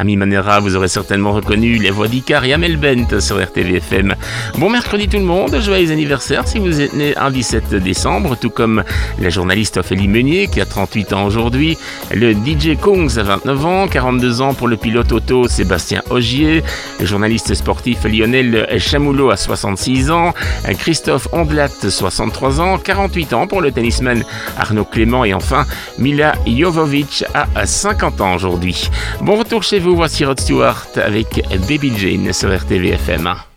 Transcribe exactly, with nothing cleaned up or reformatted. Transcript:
Ami Manera, vous aurez certainement reconnu les voix d'Icar et Amel Bent sur R T V F M. Bon mercredi tout le monde, joyeux anniversaire si vous êtes né un dix-sept décembre, tout comme la journaliste Ophélie Meunier qui a trente-huit ans aujourd'hui, le D J Kungs a vingt-neuf ans, quarante-deux ans pour le pilote auto Sébastien Ogier, le journaliste sportif Lionel Chamoulot a soixante-six ans, Christophe Ondelat soixante-trois ans, quarante-huit ans pour le tennisman Arnaud Clément et enfin Mila Jovovich a cinquante ans aujourd'hui. Bon retour chez vous, voici Rod Stewart avec Baby Jane sur R T V F M.